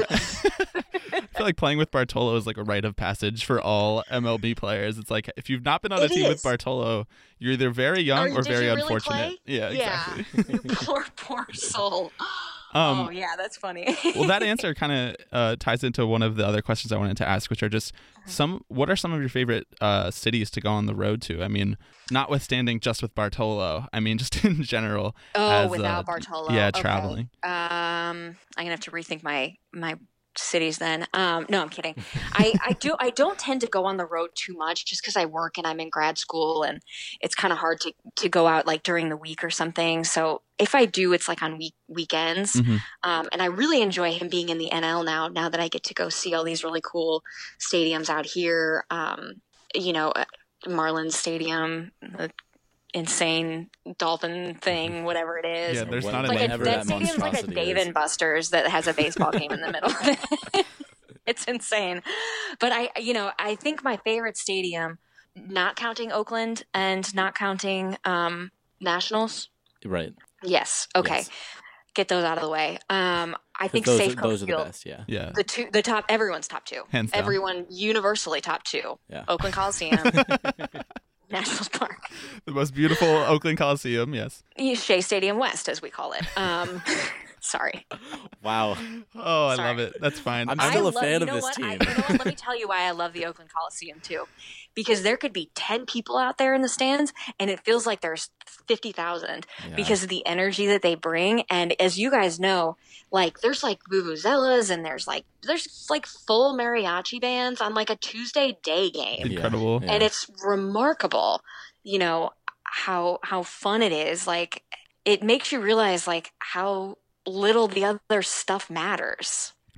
I feel like playing with Bartolo is like a rite of passage for all M L B players. It's like if you've not been on a It team with is. Bartolo, you're either very young Or or did very you really unfortunate. play? Yeah, Yeah. exactly. You poor, poor soul. Um, oh yeah, that's funny. well, that answer kind of uh, ties into one of the other questions I wanted to ask, which are just some. What are some of your favorite uh, cities to go on the road to? I mean, notwithstanding just with Bartolo. I mean, just in general. Oh, as, without uh, Bartolo. Yeah, Okay. traveling. Um, I'm gonna have to rethink my my cities then. Um, no, I'm kidding. I, I do I don't tend to go on the road too much just because I work and I'm in grad school and it's kind of hard to to go out like during the week or something. So if I do, it's like on week weekends. Mhm. Um, and I really enjoy him being in the N L now. Now that I get to go see all these really cool stadiums out here. Um, you know, uh, Marlins Stadium. The, insane dolphin thing, whatever it is. Yeah, there's What- not a like name a, for that it. stadium's like a monstrosity Dave is. and Buster's that has a baseball game in the middle of it. It's insane. But I, you know, I think my favorite stadium, not counting Oakland and not counting um, Nationals. Right. Yes. Okay. Yes. Get those out of the way. Um, I think those, Safeco are, those are the Field, best. Yeah. Yeah. the two, the top, everyone's top two. Hands down. Everyone universally top two. Yeah. Oakland Coliseum, Nationals Park. The most beautiful Oakland Coliseum. Yes. Shea Stadium West, as we call it. Um, sorry. Wow. Oh, I Sorry. love it. That's fine. I'm I still a love- fan you of know this what? team. I, you know what? Let me tell you why I love the Oakland Coliseum too, because there could be ten people out there in the stands, and it feels like there's fifty thousand Yeah. because of the energy that they bring. And as you guys know, like there's like vuvuzelas and there's like there's like full mariachi bands on like a Tuesday day game, Yeah. Incredible. Yeah. and it's remarkable. You know how how fun it is. Like it makes you realize like how little the other stuff matters.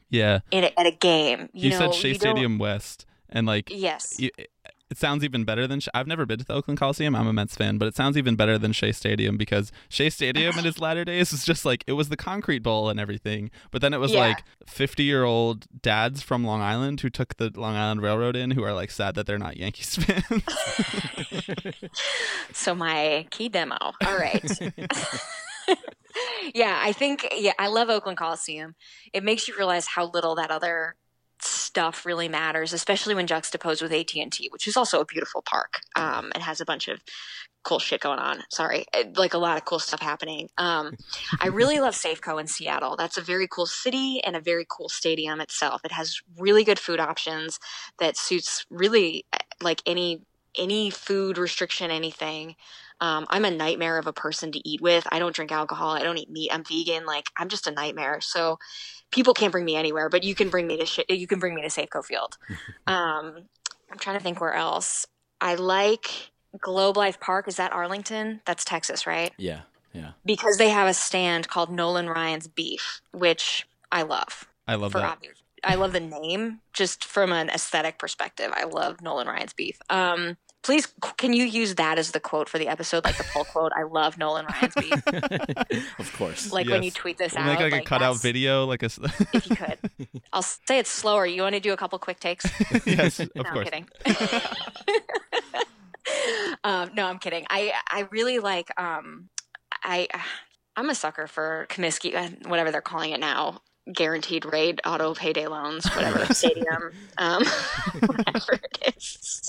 Yeah. in a, at a game. You, You, know, said Shea you don't- Stadium West, and like, Yes. you, it sounds even better than. I've never been to the Oakland Coliseum. I'm a Mets fan, but it sounds even better than Shea Stadium because Shea Stadium in its latter days was just like it was the concrete bowl and everything, but then it was Yeah. like fifty year old dads from Long Island who took the Long Island Railroad in who are like sad that they're not Yankees fans. So my key demo. All right. Yeah, I think yeah, I love Oakland Coliseum. It makes you realize how little that other stuff really matters, especially when juxtaposed with A T and T, which is also a beautiful park. Um, it has a bunch of cool shit going on. Sorry, It- like a lot of cool stuff happening. Um, I really love Safeco in Seattle. That's a very cool city and a very cool stadium itself. It has really good food options that suits really like any any food restriction, anything. Um, I'm a nightmare of a person to eat with. I don't drink alcohol. I don't eat meat. I'm vegan. Like I'm just a nightmare. So people can't bring me anywhere, but you can bring me to sh- you can bring me to Safeco Field. Um, I'm trying to think where else. I like Globe Life Park. Is that Arlington? That's Texas, right? Yeah, yeah. Because they have a stand called Nolan Ryan's Beef, which I love. I love For that. obvious, I love the name just from an aesthetic perspective. I love Nolan Ryan's Beef. Um, please, can you use that as the quote for the episode, like the full quote? I love Nolan Ryan's Beef. Of course. Like when you Yes. tweet this We'll out, make like, a cutout that's- video, like a. s- If you could, I'll say it slower. You want to do a couple quick takes? yes, of no, I'm course. kidding. um, no, I'm kidding. I I really like. Um, I I'm a sucker for Comiskey, uh, whatever they're calling it now. Guaranteed rate auto payday loans, whatever stadium, um, whatever it is.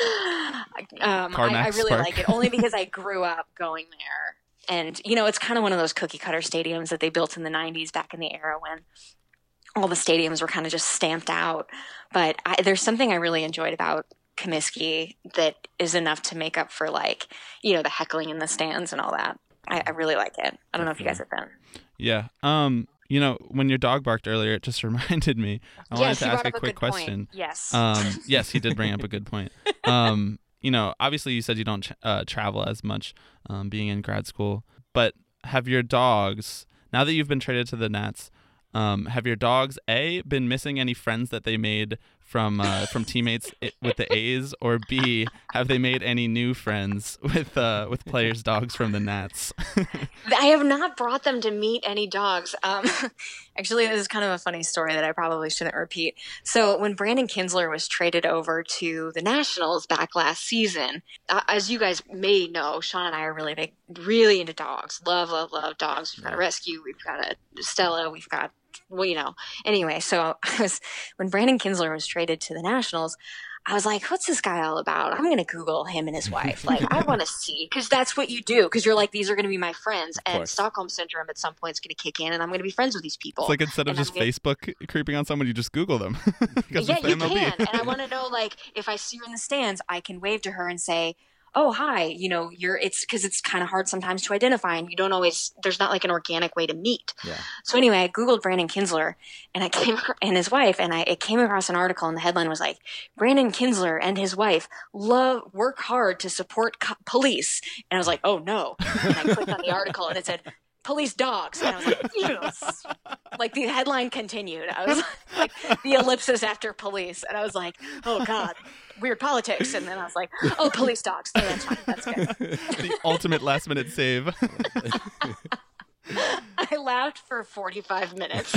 Um, I, I CarMax really Park. like it only because I grew up going there, and you know it's kind of one of those cookie cutter stadiums that they built in the nineties, back in the era when all the stadiums were kind of just stamped out. But I, there's something I really enjoyed about Comiskey that is enough to make up for like you know the heckling in the stands and all that. I, I really like it. I don't know if you guys have been. Yeah. Um. You know, when your dog barked earlier, it just reminded me. I wanted yes, to you ask brought a up a quick good question. point. Yes. Um, yes, he did bring up a good point. Um, you know, obviously you said you don't uh, travel as much, um, being in grad school. But have your dogs, now that you've been traded to the Nats, um, have your dogs A, been missing any friends that they made from uh, from teammates i- with the A's, or B, have they made any new friends with uh, with players' dogs from the Nats? I have not brought them to meet any dogs. Um, actually, this is kind of a funny story that I probably shouldn't repeat. So, when Brandon Kinsler was traded over to the Nationals back last season, uh, as you guys may know, Sean and I are really big, really into dogs. Love, love, love dogs. We've got a rescue. We've got a Stella. We've got, well, you know. Anyway, so I was when Brandon Kinsler was traded to the Nationals. I was like, what's this guy all about? I'm going to Google him and his wife. Like, I want to see, because that's what you do. Because you're like, these are going to be my friends. And course. Stockholm Syndrome at some point is going to kick in, and I'm going to be friends with these people. It's like instead of And just I'm gonna- Facebook creeping on someone, you just Google them. Because yeah, it's the you M L B. can. And I want to know, like, if I see her in the stands, I can wave to her and say, oh, hi, you know, you're, it's because it's kind of hard sometimes to identify, and you don't always, there's not like an organic way to meet. Yeah. So anyway, I Googled Brandon Kinsler and I came, acro- and his wife, and I, it came across an article, and the headline was like, Brandon Kinsler and his wife love, work hard to support co- police. And I was like, oh no. And I clicked on the article and it said, police dogs. And I was like, yes. Like the headline continued. I was like, the ellipsis after police. And I was like, oh God, weird politics. And then I was like, oh, police dogs. No, that's fine. That's good. The ultimate last minute save. I laughed for forty-five minutes.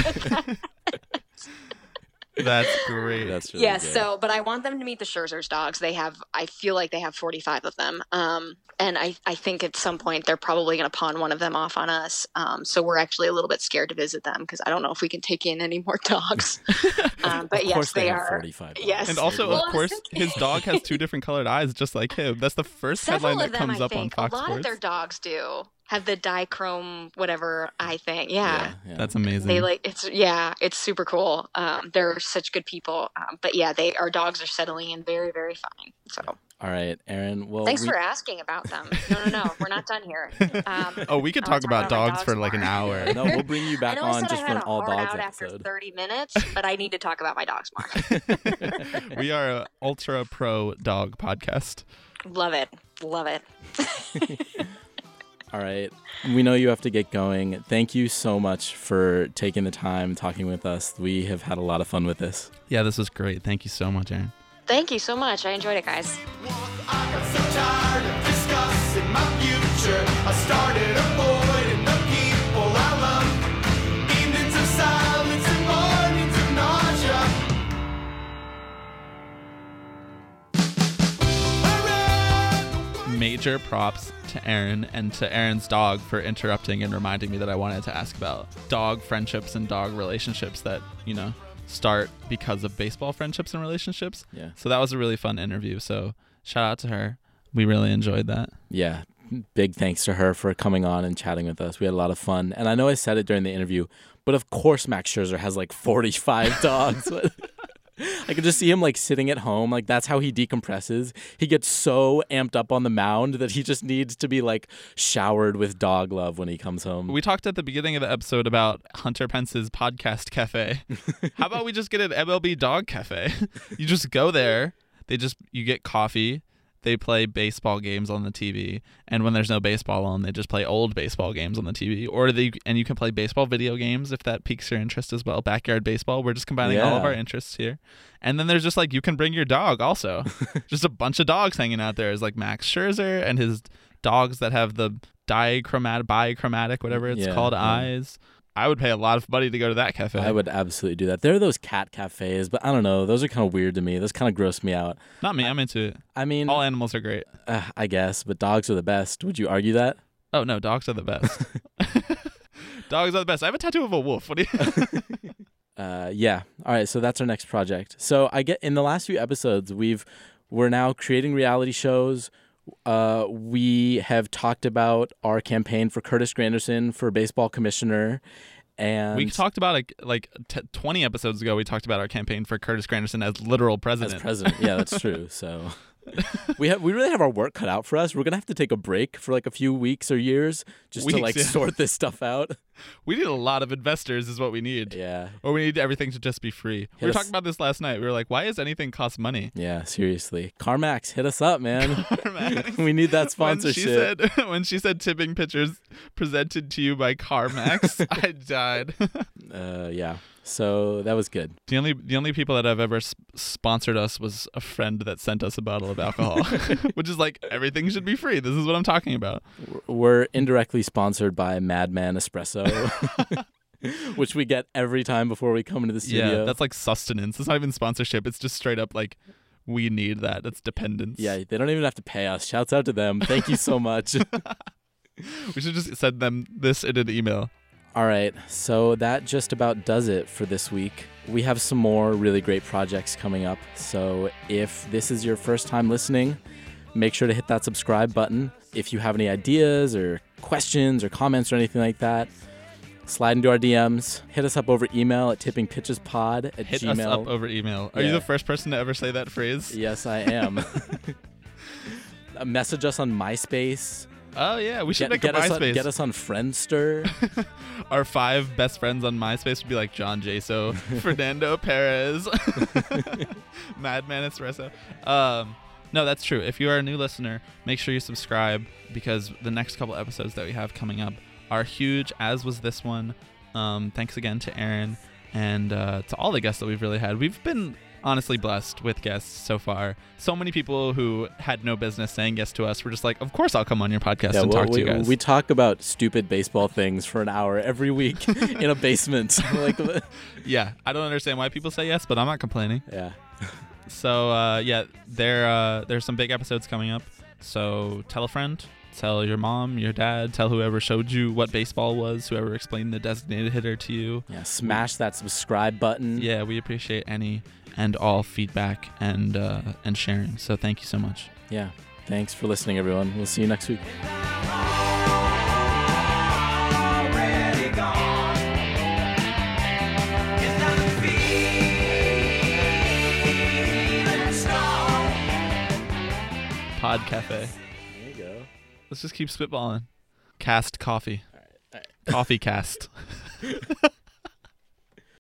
That's great. That's really Yes, good. so but I want them to meet the Scherzer's dogs. They have, I feel like they have forty-five of them, um, and I, I think at some point they're probably going to pawn one of them off on us. Um, so we're actually a little bit scared to visit them because I don't know if we can take in any more dogs. um, but Of yes, course they, they, have are. forty-five. dogs. Yes. And also, Well, of I was course, thinking- his dog has two different colored eyes, just like him. That's the first Several headline of that them, comes I up on think. Fox a lot Sports. of their dogs do have the dichrome whatever eye thing. Yeah. Yeah, yeah. That's amazing. They like it's yeah, it's super cool. Um, they're such good people. Um, but yeah, they our dogs are settling in very very fine. So All right, Aaron. Well, thanks we, for asking about them. No, no, no, we're not done here. Um, oh, we could I'll talk about my dogs for like an more. hour. no, we'll bring you I back know I on said just I for had an a all hard dogs out after episode. thirty minutes, but I need to talk about my dogs more. We are a ultra pro dog podcast. Love it, love it. All right. We know you have to get going. Thank you so much for taking the time talking with us. We have had a lot of fun with this. Yeah, this was great. Thank you so much, Aaron. Thank you so much. I enjoyed it, guys. I got so tired of discussing my future. I started avoiding the people I love. Evenings of silence and mornings of nausea. Major props to Aaron and to Aaron's dog for interrupting and reminding me that I wanted to ask about dog friendships and dog relationships that, you know, start because of baseball friendships and relationships. Yeah. So that was a really fun interview. So shout out to her. We really enjoyed that. Yeah. Big thanks to her for coming on and chatting with us. We had a lot of fun. And I know I said it during the interview, but of course Max Scherzer has like forty-five dogs. I could just see him like sitting at home. Like that's how he decompresses. He gets so amped up on the mound that he just needs to be like showered with dog love when he comes home. We talked at the beginning of the episode about Hunter Pence's podcast cafe. How about we just get an M L B dog cafe? You just go there. They just, you get coffee. They play baseball games on the T V, and when there's no baseball on, they just play old baseball games on the T V. Or they and you can play baseball video games if that piques your interest as well. Backyard baseball. We're just combining all of Yeah. our interests here. And then there's just like you can bring your dog also. Just a bunch of dogs hanging out there. Is like Max Scherzer and his dogs that have the dichromatic, bichromatic, whatever it's Yeah, called, yeah. eyes. I would pay a lot of money to go to that cafe. I would absolutely do that. There are those cat cafes, but I don't know. Those are kind of weird to me. Those kind of gross me out. Not me. I'm into it. I mean, All animals are great. uh, I guess, but dogs are the best. Would you argue that? Oh no, dogs are the best. Dogs are the best. I have a tattoo of a wolf. What do you? Uh, yeah. All right. So that's our next project. So I get in the last few episodes, we've we're now creating reality shows. Uh, we have talked about our campaign for Curtis Granderson for baseball commissioner, and We talked about like like t- twenty episodes ago. We talked about our campaign for Curtis Granderson as literal president. as president. Yeah, that's true. So we have we really have our work cut out for us. We're gonna have to take a break for like a few weeks or years just to Weeks, like yeah. sort this stuff out. We need a lot of investors, is what we need. Yeah. Or we need everything to just be free. we were us- talking about this last night. We were like, why does anything cost money? Yeah, seriously. CarMax, hit us up, man. CarMax. We need that When she sponsorship. said when she said tipping pictures presented to you by CarMax, I died. Uh, yeah. So that was good. The only the only people that have ever s- sponsored us was a friend that sent us a bottle of alcohol, which is like everything should be free. This is what I'm talking about. We're indirectly sponsored by Madman Espresso, which we get every time before we come into the studio. Yeah, that's like sustenance. It's not even sponsorship. It's just straight up like we need that. That's dependence. Yeah, they don't even have to pay us. Shouts out to them. Thank you so much. We should just send them this in an email. All right, so that just about does it for this week. We have some more really great projects coming up. So if this is your first time listening, make sure to hit that subscribe button. If you have any ideas or questions or comments or anything like that, slide into our D Ms. Hit us up over email at tippingpitchespod at Hit gmail. us up over email. Are you Yeah. the first person to ever say that phrase? Yes, I am. Uh, Message us on MySpace. Oh yeah, we should Get, make get a us on, MySpace. get us on Friendster. Our five best friends on MySpace would be like John Jaso, Fernando Perez, Madman Espresso. Um, no, that's true. If you are a new listener, make sure you subscribe because the next couple episodes that we have coming up are huge, as was this one. Um, thanks again to Aaron and uh, to all the guests that we've really had. We've been honestly blessed with guests so far. So many people who had no business saying yes to us were just like, of course I'll come on your podcast and well, talk we, to you guys. we talk about stupid baseball things for an hour every week in a basement. like, Yeah, I don't understand why people say yes, but I'm not complaining. yeah. So uh, yeah, there uh, there's some big episodes coming up. So tell a friend, tell your mom, your dad, tell whoever showed you what baseball was, whoever explained the designated hitter to you. Yeah, smash that subscribe button. Yeah, we appreciate any and all feedback and uh, and sharing. So thank you so much. Yeah. Thanks for listening, everyone. We'll see you next week. Already gone. It's not feeling strong. Pod Cafe. There you go. Let's just keep spitballing. Cast coffee. Coffee cast.